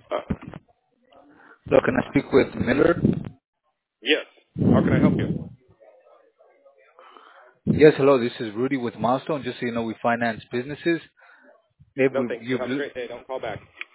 Hello, can I speak with Miller? Yes. How can I help you? Yes, hello. This is Rudy with Milestone. Just so you know, we finance businesses. Maybe No, thank you. you Have a great day. Don't call back.